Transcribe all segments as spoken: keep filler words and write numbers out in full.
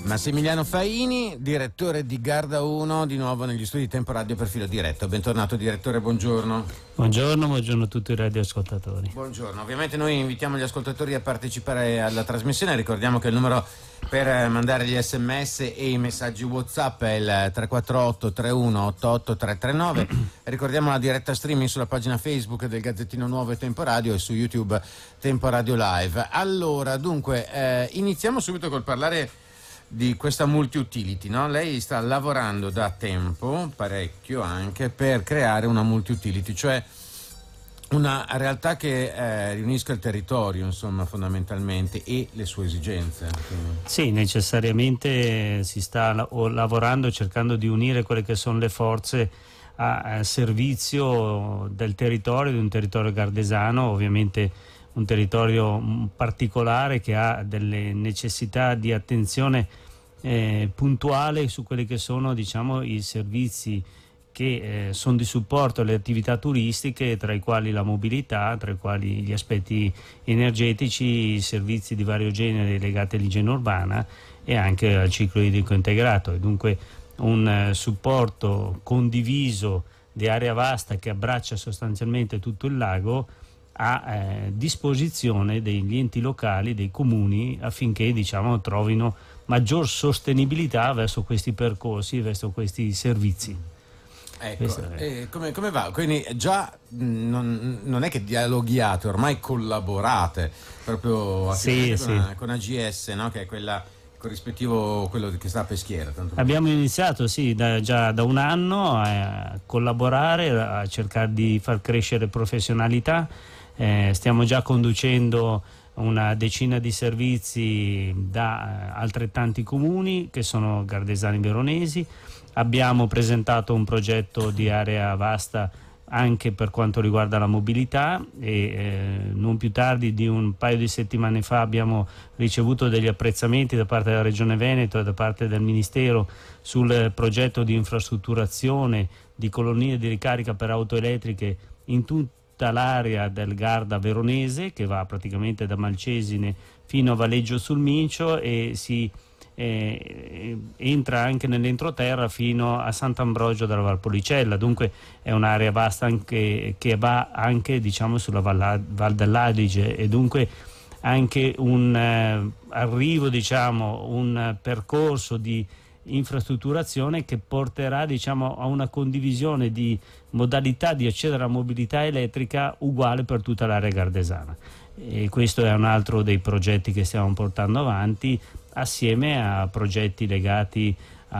Massimiliano Faini, direttore di Garda uno, di nuovo negli studi di Tempo Radio per Filo Diretto. Bentornato direttore, buongiorno. Buongiorno, buongiorno a tutti i radioascoltatori. Buongiorno, ovviamente noi invitiamo gli ascoltatori a partecipare alla trasmissione, ricordiamo che il numero per mandare gli sms e i messaggi WhatsApp è il tre quattro otto tre uno otto otto tre tre nove. Ricordiamo la diretta streaming sulla pagina Facebook del Gazzettino Nuovo e Tempo Radio e su YouTube Tempo Radio Live. Allora, dunque, eh, iniziamo subito col parlare di questa multi-utility, no? Lei sta lavorando da tempo, parecchio anche, per creare una multi-utility, cioè una realtà che eh, riunisca il territorio, insomma, fondamentalmente, e le sue esigenze. Quindi. Sì, necessariamente si sta la- o lavorando, cercando di unire quelle che sono le forze a, a servizio del territorio, di un territorio gardesano, ovviamente un territorio mh, particolare che ha delle necessità di attenzione eh, puntuale su quelli che sono, diciamo, i servizi che eh, sono di supporto alle attività turistiche, tra i quali la mobilità, tra i quali gli aspetti energetici, i servizi di vario genere legati all'igiene urbana e anche al ciclo idrico integrato. E dunque un eh, supporto condiviso di area vasta che abbraccia sostanzialmente tutto il lago a eh, disposizione degli enti locali, dei comuni, affinché, diciamo, trovino maggior sostenibilità verso questi percorsi, verso questi servizi. Ecco, e come, come va? Quindi già mh, non, non è che dialoghiate, ormai collaborate proprio Sì, con, sì. A, con A G S, no? Che è quella corrispettivo, quello che sta a Peschiera. Tanto Abbiamo iniziato sì, da, già da un anno a collaborare, a cercare di far crescere professionalità. Eh, stiamo già conducendo una decina di servizi da eh, altrettanti comuni che sono gardesani veronesi. Abbiamo presentato un progetto di area vasta anche per quanto riguarda la mobilità e eh, non più tardi di un paio di settimane fa abbiamo ricevuto degli apprezzamenti da parte della Regione Veneto e da parte del Ministero sul progetto di infrastrutturazione di colonie di ricarica per auto elettriche in tutta l'area del Garda veronese, che va praticamente da Malcesine fino a Valeggio sul Mincio e si Eh, entra anche nell'entroterra fino a Sant'Ambrogio della Valpolicella. Dunque è un'area vasta anche, che va anche, diciamo, sulla Val, Val dell'Adige, e dunque anche un eh, arrivo, diciamo, un percorso di infrastrutturazione che porterà, diciamo, a una condivisione di modalità di accedere alla mobilità elettrica uguale per tutta l'area gardesana. E questo è un altro dei progetti che stiamo portando avanti, assieme a progetti legati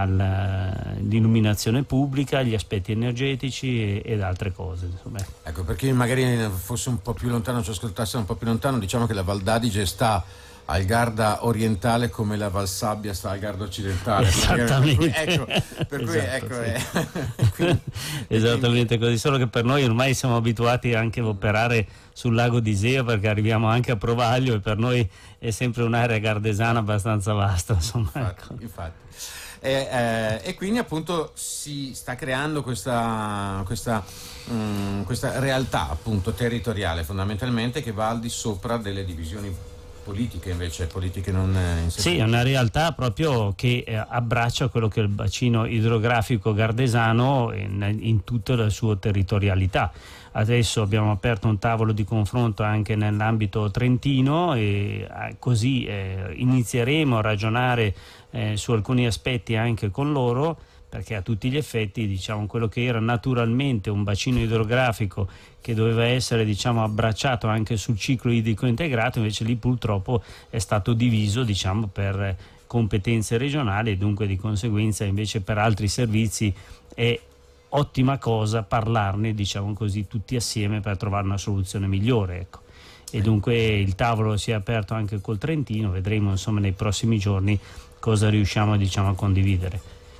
all'illuminazione pubblica, agli aspetti energetici e, ed altre cose, insomma. Ecco, per chi magari fosse un po' più lontano, ci ascoltasse un po' più lontano, diciamo che la Val d'Adige sta al Garda orientale come la Valsabbia sta al Garda occidentale. Esattamente. Ecco, per cui, Esatto, ecco, sì. eh, quindi, Esattamente così, solo che per noi ormai siamo abituati anche a operare sul lago di Iseo, perché arriviamo anche a Provaglio e per noi è sempre un'area gardesana abbastanza vasta, insomma. Infatti, Ecco. infatti. E, eh, e quindi appunto si sta creando questa, questa, mh, questa realtà appunto territoriale fondamentalmente, che va al di sopra delle divisioni politiche, invece politiche non eh, in sé. Sì, è una realtà proprio che eh, abbraccia quello che è il bacino idrografico gardesano in, in tutta la sua territorialità. Adesso abbiamo aperto un tavolo di confronto anche nell'ambito trentino e eh, così eh, inizieremo a ragionare eh, su alcuni aspetti anche con loro, perché a tutti gli effetti, diciamo, quello che era naturalmente un bacino idrografico che doveva essere, diciamo, abbracciato anche sul ciclo idrico integrato, invece lì purtroppo è stato diviso, diciamo, per competenze regionali, e dunque di conseguenza invece per altri servizi è ottima cosa parlarne, diciamo così, tutti assieme per trovare una soluzione migliore, ecco. E dunque il tavolo si è aperto anche col Trentino, vedremo, insomma, nei prossimi giorni cosa riusciamo, diciamo, a condividere.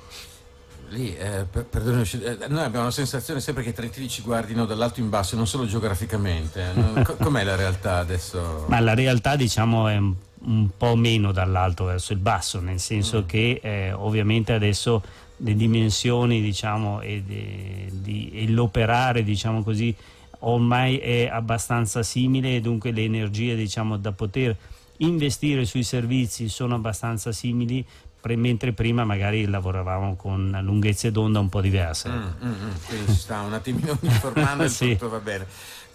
Lì, eh, per, perdone, eh, noi abbiamo la sensazione sempre che i trentini ci guardino dall'alto in basso, non solo geograficamente. No? Co- com'è la realtà adesso? Ma la realtà, diciamo, è un, un po' meno dall'alto verso il basso, nel senso mm. che eh, ovviamente adesso le dimensioni, diciamo, e, de, di, e l'operare, diciamo così, ormai è abbastanza simile, e dunque le energie, diciamo, da poter investire sui servizi sono abbastanza simili, pre- mentre prima magari lavoravamo con lunghezze d'onda un po' diverse. Mm, mm, mm, quindi si sta un attimino uniformando, sì. il tutto va bene.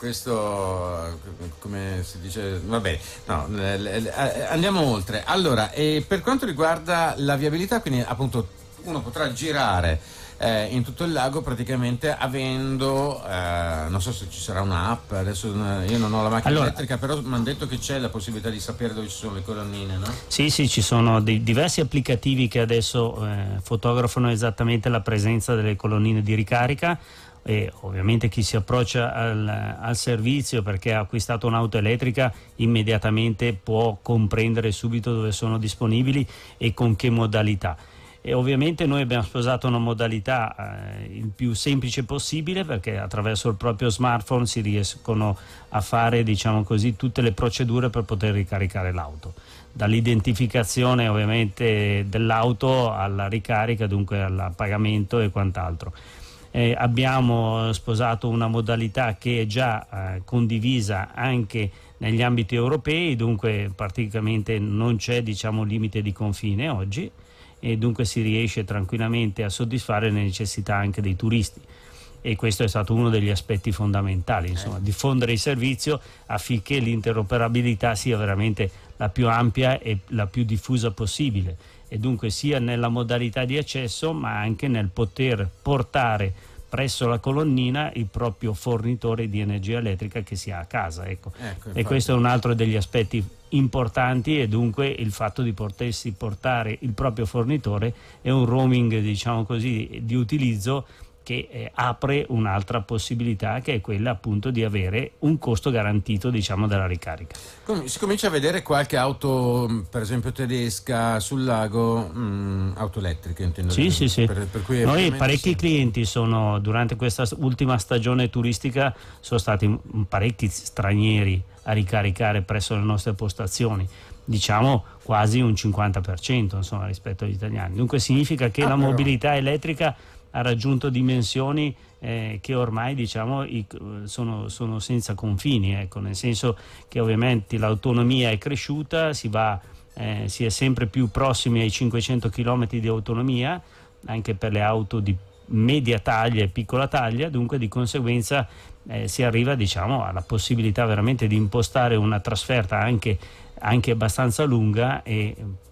Questo, come si dice, va bene, no, andiamo oltre. Allora, e per quanto riguarda la viabilità, quindi appunto uno potrà girare eh, in tutto il lago praticamente avendo, eh, non so se ci sarà un'app, adesso io non ho la macchina allora, elettrica, però mi hanno detto che c'è la possibilità di sapere dove ci sono le colonnine, no? Sì, sì, ci sono dei diversi applicativi che adesso eh, fotografano esattamente la presenza delle colonnine di ricarica. E ovviamente chi si approccia al, al servizio perché ha acquistato un'auto elettrica immediatamente può comprendere subito dove sono disponibili e con che modalità. E ovviamente noi abbiamo sposato una modalità eh, il più semplice possibile, perché attraverso il proprio smartphone si riescono a fare, diciamo così, tutte le procedure per poter ricaricare l'auto, dall'identificazione ovviamente dell'auto alla ricarica, dunque al pagamento e quant'altro. Eh, abbiamo sposato una modalità che è già eh, condivisa anche negli ambiti europei, dunque praticamente non c'è, diciamo, limite di confine oggi, e dunque si riesce tranquillamente a soddisfare le necessità anche dei turisti, e questo è stato uno degli aspetti fondamentali, insomma, diffondere il servizio affinché l'interoperabilità sia veramente la più ampia e la più diffusa possibile, e dunque sia nella modalità di accesso ma anche nel poter portare presso la colonnina il proprio fornitore di energia elettrica che si ha a casa, ecco. Ecco, e questo è un altro degli aspetti importanti, e dunque il fatto di potersi portare il proprio fornitore è un roaming, diciamo così, di utilizzo che eh, apre un'altra possibilità, che è quella appunto di avere un costo garantito, diciamo, della ricarica. Si comincia a vedere qualche auto, per esempio tedesca, sul lago, mh, auto elettriche, intendo. Sì, sì, sì. Per, per cui Noi parecchi sì. clienti sono, durante questa ultima stagione turistica, sono stati parecchi stranieri a ricaricare presso le nostre postazioni, diciamo quasi un cinquanta per cento, insomma, rispetto agli italiani. Dunque significa che ah, la però. mobilità elettrica ha raggiunto dimensioni eh, che ormai, diciamo, i, sono, sono senza confini, ecco, nel senso che ovviamente l'autonomia è cresciuta, si va eh, si è sempre più prossimi ai cinquecento chilometri di autonomia anche per le auto di media taglia e piccola taglia, dunque di conseguenza eh, si arriva, diciamo, alla possibilità veramente di impostare una trasferta anche, anche abbastanza lunga e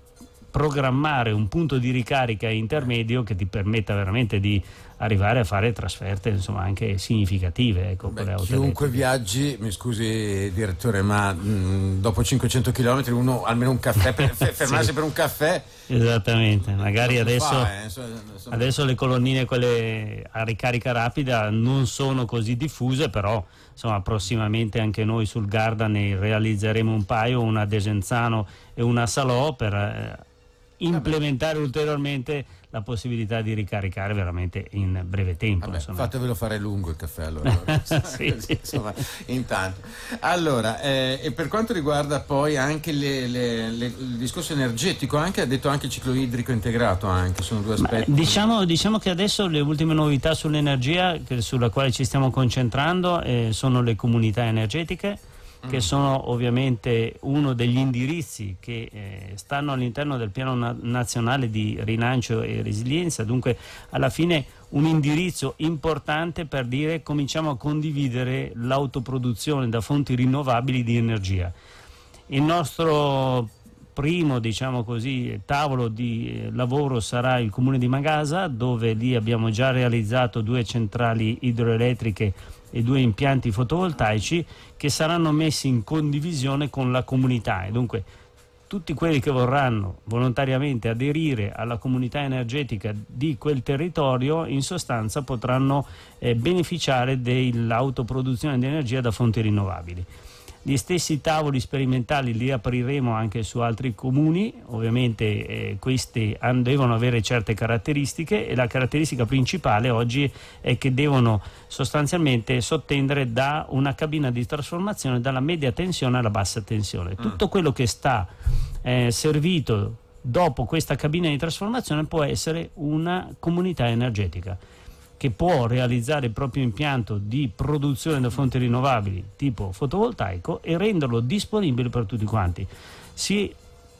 programmare un punto di ricarica intermedio che ti permetta veramente di arrivare a fare trasferte, insomma, anche significative, ecco. Beh, con le auto chiunque elettriche. Viaggi, mi scusi direttore, ma mh, dopo cinquecento chilometri uno almeno un caffè, per, fermarsi sì. per un caffè. Esattamente, magari adesso, fa, eh. insomma, adesso le colonnine, quelle a ricarica rapida, non sono così diffuse, però insomma prossimamente anche noi sul Garda ne realizzeremo un paio, una a Desenzano e una a Salò, per eh, implementare ulteriormente la possibilità di ricaricare veramente in breve tempo. Vabbè, fatevelo fare lungo il caffè allora. sì, sì, insomma, intanto. Allora, eh, e per quanto riguarda poi anche le, le, le, il discorso energetico, anche ha detto anche il ciclo idrico integrato, anche sono due aspetti. Ma diciamo, diciamo che adesso le ultime novità sull'energia che, sulla quale ci stiamo concentrando eh, sono le comunità energetiche, che sono ovviamente uno degli indirizzi che eh, stanno all'interno del piano na- nazionale di rilancio e resilienza, dunque alla fine un indirizzo importante per dire cominciamo a condividere l'autoproduzione da fonti rinnovabili di energia. Il nostro primo, diciamo così, tavolo di eh, lavoro sarà il comune di Magasa, dove lì abbiamo già realizzato due centrali idroelettriche e due impianti fotovoltaici che saranno messi in condivisione con la comunità, e dunque tutti quelli che vorranno volontariamente aderire alla comunità energetica di quel territorio in sostanza potranno eh, beneficiare dell'autoproduzione di energia da fonti rinnovabili. Gli stessi tavoli sperimentali li apriremo anche su altri comuni, ovviamente eh, questi han, devono avere certe caratteristiche, e la caratteristica principale oggi è che devono sostanzialmente sottendere da una cabina di trasformazione dalla media tensione alla bassa tensione. Mm. Tutto quello che sta eh, servito dopo questa cabina di trasformazione può essere una comunità energetica che può realizzare il proprio impianto di produzione da fonti rinnovabili tipo fotovoltaico e renderlo disponibile per tutti quanti. Si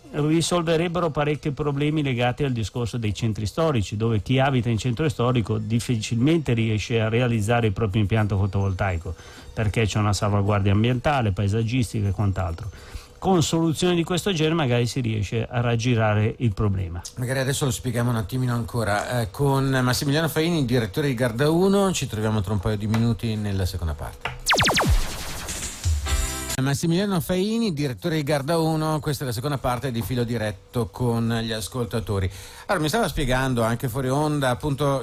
risolverebbero parecchi problemi legati al discorso dei centri storici, dove chi abita in centro storico difficilmente riesce a realizzare il proprio impianto fotovoltaico perché c'è una salvaguardia ambientale, paesaggistica e quant'altro. Con soluzioni di questo genere magari si riesce a raggirare il problema. Magari adesso lo spieghiamo un attimino ancora. Eh, con Massimiliano Faini, direttore di Garda uno, ci troviamo tra un paio di minuti nella seconda parte. Massimiliano Faini, direttore di Garda uno, questa è la seconda parte di Filo Diretto con gli ascoltatori. Allora, mi stava spiegando anche fuori onda appunto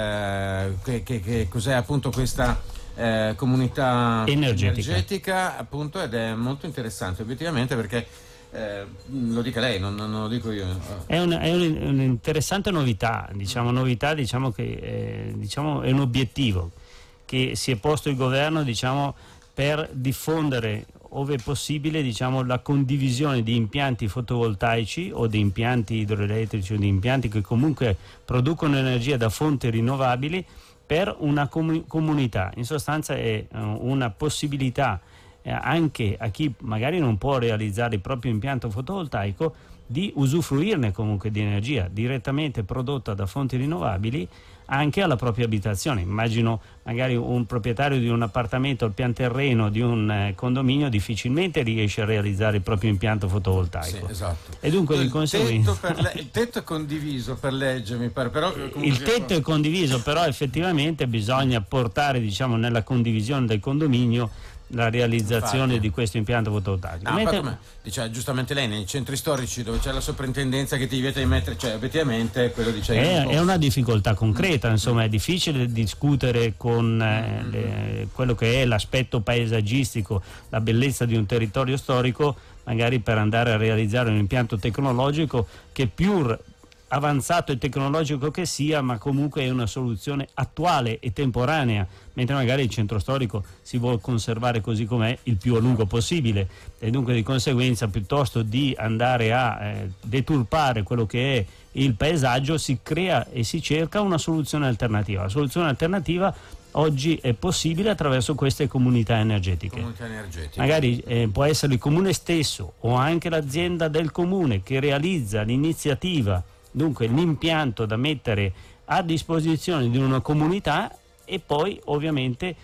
eh, che, che, che cos'è appunto questa eh, comunità energetica. energetica appunto, ed è molto interessante obiettivamente perché eh, lo dica lei, non, non lo dico io. È, un, è un, un'interessante novità, diciamo novità, diciamo che eh, diciamo è un obiettivo che si è posto il governo, diciamo, per diffondere ove possibile, diciamo, la condivisione di impianti fotovoltaici o di impianti idroelettrici o di impianti che comunque producono energia da fonti rinnovabili per una comu- comunità. In sostanza è uh, una possibilità eh, anche a chi magari non può realizzare il proprio impianto fotovoltaico di usufruirne comunque di energia direttamente prodotta da fonti rinnovabili anche alla propria abitazione. Immagino magari un proprietario di un appartamento al pian terreno di un eh, condominio difficilmente riesce a realizzare il proprio impianto fotovoltaico. Sì, esatto. E dunque il di conseguenza tetto per le... il tetto è condiviso per legge, mi pare, però il tetto è condiviso, però effettivamente bisogna portare, diciamo, nella condivisione del condominio la realizzazione Infatti. di questo impianto fotovoltaico. No, Mentre... come dice giustamente lei, nei centri storici dove c'è la soprintendenza che ti vieta di mettere, cioè obiettivamente quello dice è, è una difficoltà concreta, mm. insomma è difficile discutere con eh, le, quello che è l'aspetto paesaggistico, la bellezza di un territorio storico, magari per andare a realizzare un impianto tecnologico che più avanzato e tecnologico che sia, ma comunque è una soluzione attuale e temporanea, mentre magari il centro storico si vuole conservare così com'è il più a lungo possibile, e dunque di conseguenza piuttosto di andare a eh, deturpare quello che è il paesaggio si crea e si cerca una soluzione alternativa. La soluzione alternativa oggi è possibile attraverso queste comunità energetiche. Comunità energetiche. Magari eh, può essere il comune stesso o anche l'azienda del comune che realizza l'iniziativa, dunque l'impianto da mettere a disposizione di una comunità, e poi ovviamente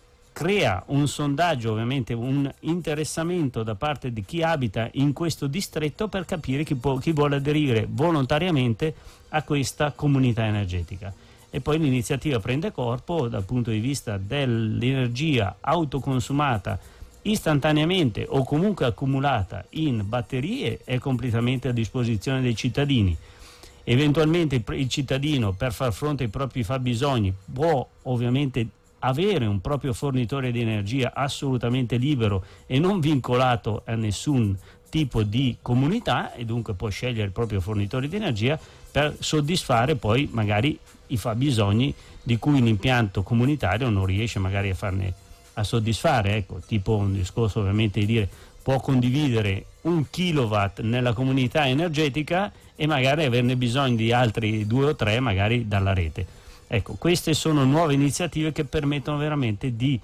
crea un sondaggio, ovviamente un interessamento da parte di chi abita in questo distretto per capire chi, può, chi vuole aderire volontariamente a questa comunità energetica. E poi l'iniziativa prende corpo dal punto di vista dell'energia autoconsumata istantaneamente o comunque accumulata in batterie, è completamente a disposizione dei cittadini. Eventualmente il cittadino, per far fronte ai propri fabbisogni, può ovviamente avere un proprio fornitore di energia assolutamente libero e non vincolato a nessun tipo di comunità, e dunque può scegliere il proprio fornitore di energia per soddisfare poi magari i fabbisogni di cui l'impianto comunitario non riesce magari a farne a soddisfare. Ecco, tipo un discorso ovviamente di dire può condividere un kilowatt nella comunità energetica e magari averne bisogno di altri due o tre magari dalla rete. Ecco, queste sono nuove iniziative che permettono veramente di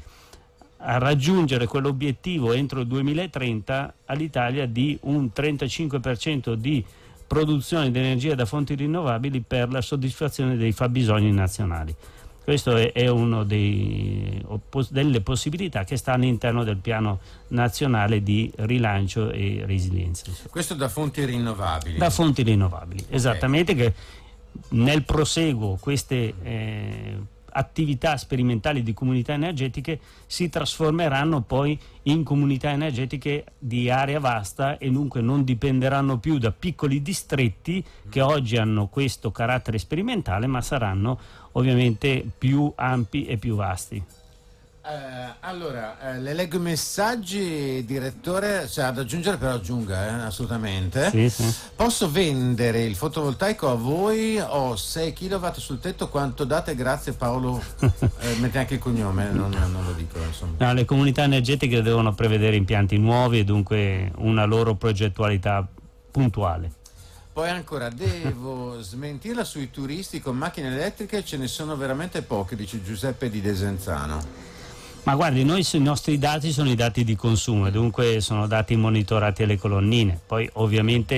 raggiungere quell'obiettivo entro il duemilatrenta all'Italia di un trentacinque per cento di produzione di energia da fonti rinnovabili per la soddisfazione dei fabbisogni nazionali. Questo è, è una delle possibilità che sta all'interno del piano nazionale di rilancio e resilienza. Questo da fonti rinnovabili? Da fonti rinnovabili, okay. Esattamente, che nel proseguo queste eh, attività sperimentali di comunità energetiche si trasformeranno poi in comunità energetiche di area vasta e dunque non dipenderanno più da piccoli distretti che oggi hanno questo carattere sperimentale, ma saranno ovviamente più ampi e più vasti. Eh, allora, eh, le leggo i messaggi, direttore, c'è da aggiungere, però aggiunga, eh, assolutamente. Sì, sì. Posso vendere il fotovoltaico a voi? Ho sei chilowatt sul tetto, quanto date? Grazie Paolo. Eh, mette anche il cognome, non, non lo dico, insomma. No, le comunità energetiche devono prevedere impianti nuovi e dunque una loro progettualità puntuale. Poi ancora, devo smentirla sui turisti con macchine elettriche, ce ne sono veramente pochi, dice Giuseppe di Desenzano. Ma guardi, noi i nostri dati sono i dati di consumo e dunque sono dati monitorati alle colonnine. Poi ovviamente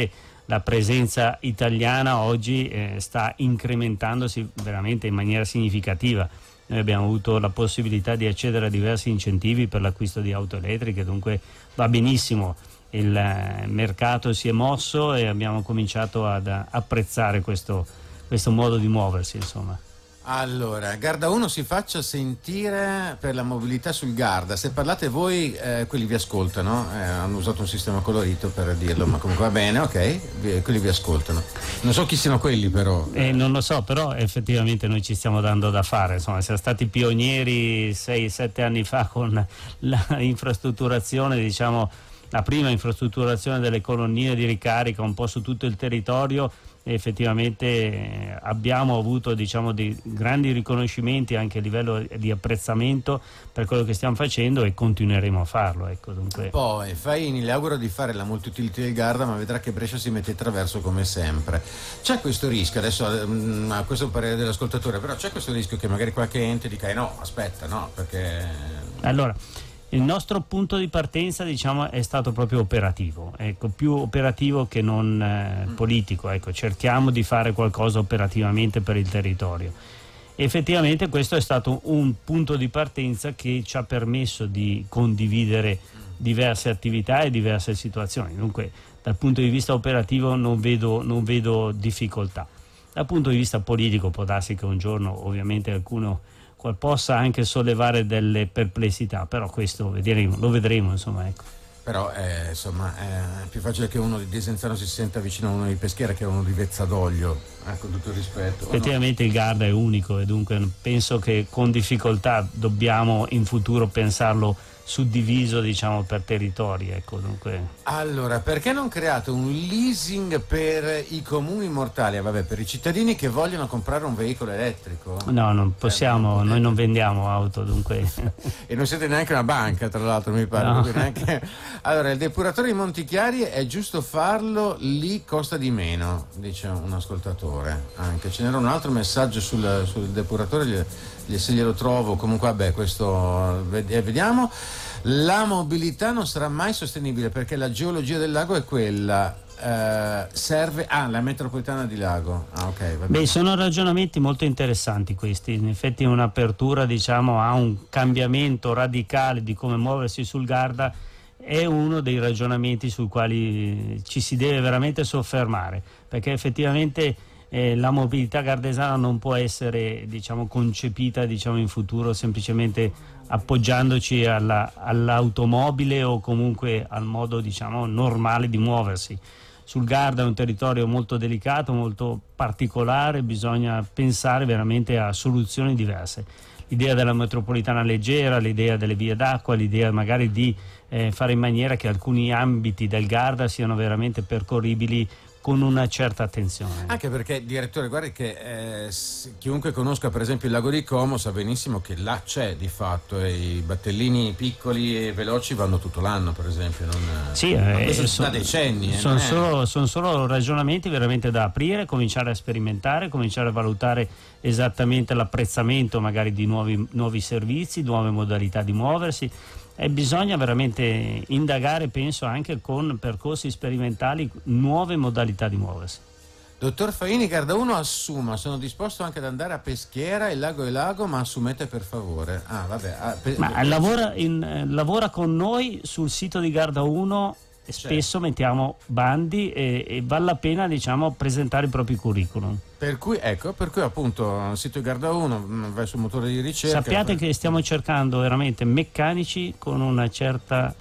la presenza italiana oggi eh, sta incrementandosi veramente in maniera significativa. Noi abbiamo avuto la possibilità di accedere a diversi incentivi per l'acquisto di auto elettriche, dunque va benissimo. Il eh, mercato si è mosso e abbiamo cominciato ad apprezzare questo, questo modo di muoversi, insomma. Allora, Garda uno si faccia sentire per la mobilità sul Garda. Se parlate voi, eh, quelli vi ascoltano. Eh, hanno usato un sistema colorito per dirlo, ma comunque va bene, ok, vi, quelli vi ascoltano. Non so chi siano quelli, però. Eh, non lo so, però effettivamente noi ci stiamo dando da fare. Insomma, siamo stati pionieri sei sette anni fa con la infrastrutturazione, diciamo, la prima infrastrutturazione delle colonnine di ricarica un po' su tutto il territorio. Effettivamente abbiamo avuto, diciamo, dei grandi riconoscimenti anche a livello di apprezzamento per quello che stiamo facendo e continueremo a farlo, ecco. Dunque... Poi Faini le auguro di fare la multi-utility del Garda, ma vedrà che Brescia si mette in traverso come sempre. C'è questo rischio, adesso a questo parere dell'ascoltatore, però c'è questo rischio che magari qualche ente dica eh no, aspetta, no, perché... Allora, il nostro punto di partenza, diciamo, è stato proprio operativo, ecco, più operativo che non eh, politico, ecco, cerchiamo di fare qualcosa operativamente per il territorio. Effettivamente questo è stato un punto di partenza che ci ha permesso di condividere diverse attività e diverse situazioni, dunque dal punto di vista operativo non vedo, non vedo difficoltà. Dal punto di vista politico può darsi che un giorno ovviamente qualcuno possa anche sollevare delle perplessità, però questo vedremo, lo vedremo, insomma, ecco. Però eh, insomma è più facile che uno di Desenzano si senta vicino a uno di Peschiera che a uno di Vezzadoglio, eh, con tutto il rispetto. Effettivamente no? Il Garda è unico e dunque penso che con difficoltà dobbiamo in futuro pensarlo suddiviso, diciamo, per territori, ecco, dunque. Allora, perché non create un leasing per i comuni mortali, eh, vabbè, per i cittadini che vogliono comprare un veicolo elettrico? No, non possiamo, eh, non noi non vendiamo auto, dunque. E non siete neanche una banca, tra l'altro, mi pare. No. Neanche... Allora, il depuratore di Montichiari è giusto farlo, lì costa di meno, dice un ascoltatore. Anche ce n'era un altro messaggio sul, sul depuratore, gli, gli, se glielo trovo, comunque vabbè, questo vediamo. La mobilità non sarà mai sostenibile perché la geologia del lago è quella, eh, serve ah la metropolitana di Lago. Ah, ok, va bene. Beh, sono ragionamenti molto interessanti questi, in effetti un'apertura, diciamo, a un cambiamento radicale di come muoversi sul Garda è uno dei ragionamenti sui quali ci si deve veramente soffermare, perché effettivamente eh, la mobilità gardesana non può essere, diciamo, concepita, diciamo, in futuro semplicemente appoggiandoci alla, all'automobile o comunque al modo, diciamo, normale di muoversi. Sul Garda è un territorio molto delicato, molto particolare, bisogna pensare veramente a soluzioni diverse. L'idea della metropolitana leggera, l'idea delle vie d'acqua, l'idea magari di eh, fare in maniera che alcuni ambiti del Garda siano veramente percorribili con una certa attenzione. Anche perché, direttore, guardi che eh, chiunque conosca per esempio il lago di Como sa benissimo che là c'è di fatto e i battellini piccoli e veloci vanno tutto l'anno, per esempio. Non, sì, ma eh, questo son, da decenni. Sono eh, solo, son solo ragionamenti veramente da aprire, cominciare a sperimentare, cominciare a valutare esattamente l'apprezzamento magari di nuovi, nuovi servizi, nuove modalità di muoversi. E bisogna veramente indagare, penso, anche con percorsi sperimentali, nuove modalità di muoversi. Dottor Faini, Garda uno assuma, sono disposto anche ad andare a Peschiera, il lago è lago, ma assumete per favore. Ah, vabbè. Ah, pe- ma lavora, in, eh, lavora con noi sul sito di Garda uno, e spesso mettiamo bandi e, e vale la pena, diciamo, presentare i propri curriculum. Per cui, ecco, per cui appunto il sito di Garda uno vai sul motore di ricerca. Sappiate che stiamo cercando veramente meccanici con una certa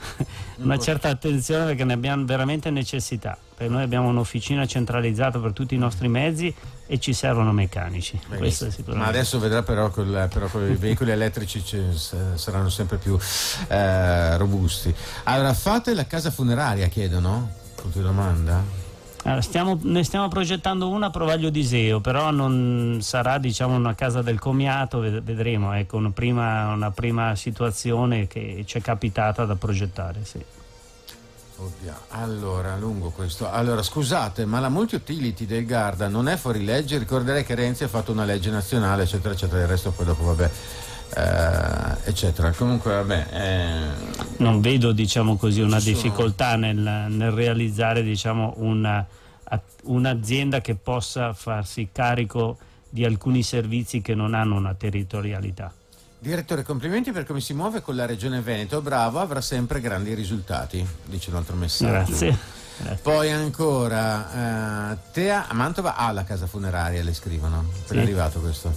una certa attenzione, perché ne abbiamo veramente necessità, perché noi abbiamo un'officina centralizzata per tutti i nostri mezzi e ci servono meccanici. Questo è sicuramente. Ma adesso vedrà però che i veicoli elettrici ci, saranno sempre più eh, robusti. Allora, fate la casa funeraria, chiedono? Punto di domanda. Allora, stiamo, ne stiamo progettando una a Provaglio d'Iseo, però non sarà, diciamo, una casa del commiato, vedremo, ecco, una prima, una prima situazione che ci è capitata da progettare, sì. Oddio. Allora, lungo questo. Allora, scusate, ma la multi-utility del Garda non è fuori legge? Ricorderei che Renzi ha fatto una legge nazionale, eccetera, eccetera, il resto poi dopo, vabbè. eh, eccetera. Comunque vabbè, eh, non vedo, diciamo così, una sono... difficoltà nel, nel realizzare, diciamo, una, un'azienda che possa farsi carico di alcuni servizi che non hanno una territorialità. Direttore, complimenti per come si muove con la Regione Veneto, bravo, avrà sempre grandi risultati, dice un altro messaggio. Grazie. Grazie. Poi ancora, eh, Tea a Mantova ha la casa funeraria, le scrivono, Sì. è arrivato questo.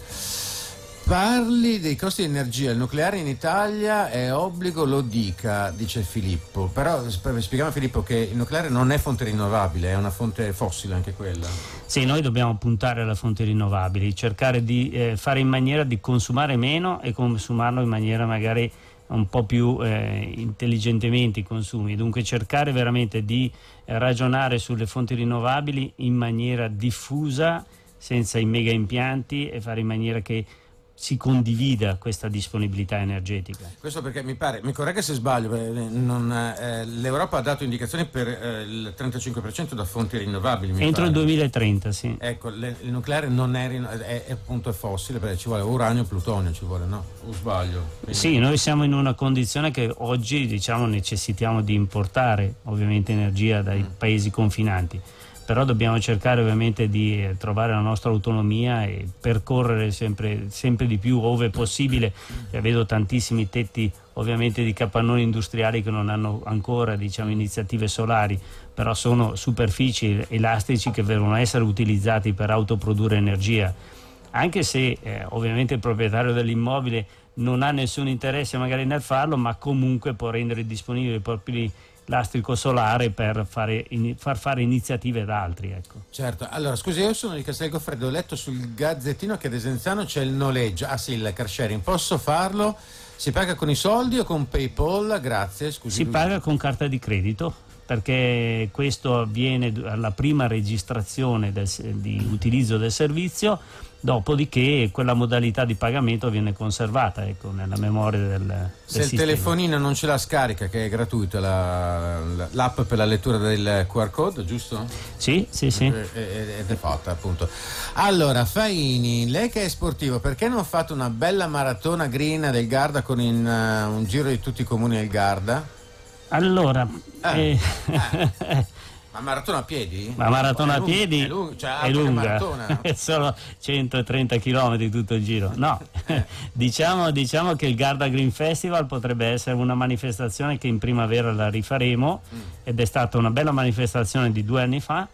Parli dei costi di energia, il nucleare in Italia è obbligo, lo dica, dice Filippo, però spieghiamo a Filippo che il nucleare non è fonte rinnovabile, è una fonte fossile anche quella. Sì, noi dobbiamo puntare alle fonti rinnovabili, cercare di eh, fare in maniera di consumare meno e consumarlo in maniera magari un po' più eh, intelligentemente i consumi, dunque cercare veramente di eh, ragionare sulle fonti rinnovabili in maniera diffusa, senza i mega impianti, e fare in maniera che si condivida questa disponibilità energetica. Questo perché mi pare, mi corregga se sbaglio, non, eh, l'Europa ha dato indicazioni per eh, il trentacinque per cento da fonti rinnovabili. Mi Entro pare. il duemilatrenta, sì. Ecco, le, il nucleare non è, è, è appunto è fossile, perché ci vuole uranio e plutonio, ci vuole, no? O sbaglio? Quindi... Sì, noi siamo in una condizione che oggi, diciamo, necessitiamo di importare ovviamente energia dai mm. paesi confinanti. Però dobbiamo cercare ovviamente di trovare la nostra autonomia e percorrere sempre, sempre di più ove possibile. E vedo tantissimi tetti ovviamente di capannoni industriali che non hanno ancora, diciamo, iniziative solari, però sono superfici elastici che devono essere utilizzati per autoprodurre energia, anche se eh, ovviamente il proprietario dell'immobile non ha nessun interesse magari nel farlo, ma comunque può rendere disponibili i propri lastrico solare per fare in, far fare iniziative ad altri, ecco. Certo, allora scusi, io sono di Castelgoffredo, ho letto sul Gazzettino che ad Esenzano c'è il noleggio, ah sì, il car sharing, posso farlo? Si paga con i soldi o con PayPal? Grazie, scusi. Si paga con carta di credito, perché questo avviene alla prima registrazione del, di utilizzo del servizio, dopodiché quella modalità di pagamento viene conservata, ecco, nella memoria del, del Se il sistema. telefonino non ce la scarica, che è gratuito, la, l'app per la lettura del Q R code, giusto? Sì, sì, sì. Ed è fatta, appunto. Allora, Faini, lei che è sportivo, perché non ha fatto una bella maratona green del Garda con in, uh, un giro di tutti i comuni del Garda? Allora, eh, eh, eh. Ma maratona a piedi? Ma maratona a piedi è lunga, cioè è lunga. Maratona. È solo centotrenta chilometri tutto il giro. No, diciamo, diciamo che il Garda Green Festival potrebbe essere una manifestazione che in primavera la rifaremo, mm. ed è stata una bella manifestazione di due anni fa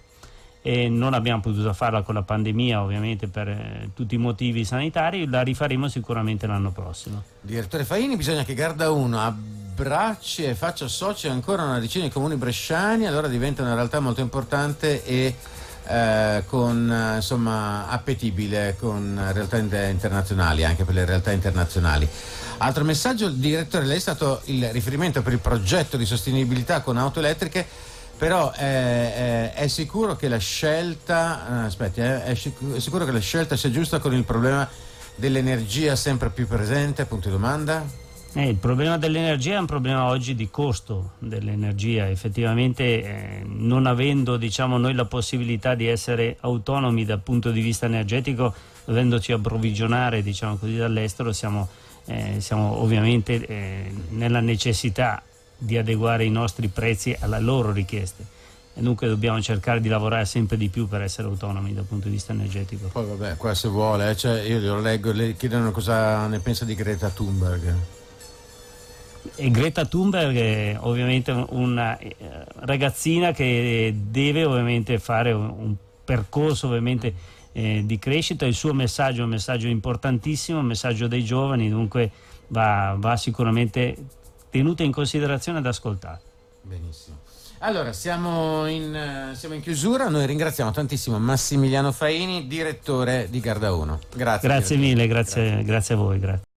e non abbiamo potuto farla con la pandemia, ovviamente per eh, tutti i motivi sanitari. La rifaremo sicuramente l'anno prossimo. Direttore Faini, bisogna che Garda uno abbracci e faccia soci ancora una decina di comuni bresciani, allora diventa una realtà molto importante e eh, con, insomma, appetibile con realtà internazionali, anche per le realtà internazionali. Altro messaggio, direttore, lei è stato il riferimento per il progetto di sostenibilità con auto elettriche, però eh, eh, è sicuro che la scelta eh, aspetti, eh, è, sic- è sicuro che la scelta sia giusta con il problema dell'energia sempre più presente, punto di domanda? Eh, il problema dell'energia è un problema oggi di costo dell'energia. Effettivamente eh, non avendo, diciamo, noi la possibilità di essere autonomi dal punto di vista energetico, dovendoci approvvigionare, diciamo così, dall'estero, siamo, eh, siamo ovviamente eh, nella necessità di adeguare i nostri prezzi alle loro richieste. E dunque dobbiamo cercare di lavorare sempre di più per essere autonomi dal punto di vista energetico. Poi vabbè, qua se vuole, cioè, io lo leggo, le chiedono cosa ne pensa di Greta Thunberg. E Greta Thunberg è ovviamente una ragazzina che deve ovviamente fare un percorso ovviamente eh, di crescita. Il suo messaggio è un messaggio importantissimo, un messaggio dei giovani, dunque va, va sicuramente tenuto in considerazione ed ascoltato. Benissimo. Allora, siamo in, siamo in chiusura, noi ringraziamo tantissimo Massimiliano Faini, direttore di Garda uno. Grazie. Grazie direttore. mille, grazie, grazie. grazie a voi. Grazie.